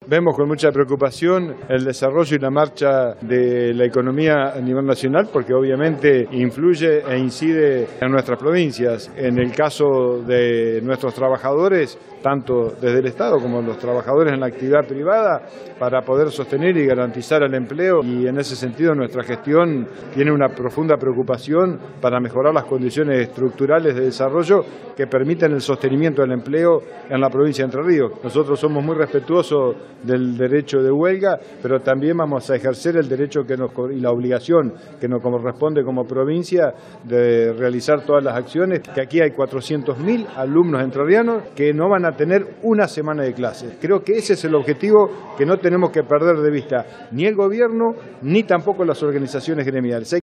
Vemos con mucha preocupación el desarrollo y la marcha de la economía a nivel nacional, porque obviamente influye e incide en nuestras provincias. En el caso de nuestros trabajadores, tanto desde el Estado como los trabajadores en la actividad privada, para poder sostener y garantizar el empleo, y en ese sentido nuestra gestión tiene una profunda preocupación para mejorar las condiciones estructurales de desarrollo que permiten el sostenimiento del empleo en la provincia de Entre Ríos. Nosotros somos muy respetuosos del derecho de huelga, pero también vamos a ejercer el derecho y la obligación que nos corresponde como provincia de realizar todas las acciones, que aquí hay 400.000 alumnos entrerrianos que no van a tener una semana de clases. Creo que ese es el objetivo que no tenemos que perder de vista ni el gobierno ni tampoco las organizaciones gremiales.